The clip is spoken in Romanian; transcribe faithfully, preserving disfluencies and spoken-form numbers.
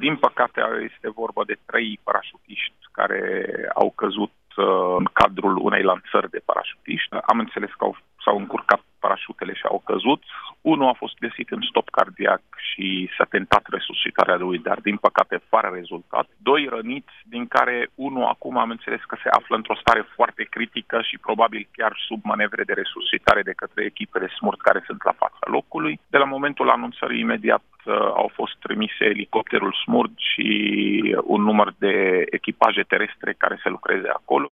Din păcate este vorba de trei parașutiști care au căzut în cadrul unei lansări de parașutiști. Am înțeles că au, s-au încurcat parașutele și au căzut. Unul a fost găsit în stop cardiac și s-a tentat resuscitarea lui, dar din păcate fără rezultat. Doi răniți, din care unul acum am înțeles că se află într-o stare foarte critică și probabil chiar sub manevre de resuscitare de către echipele SMURD care sunt la fața locului. De la momentul anunțării imediat au fost trimise elicopterul SMURD și un număr de echipaje terestre care să lucreze acolo.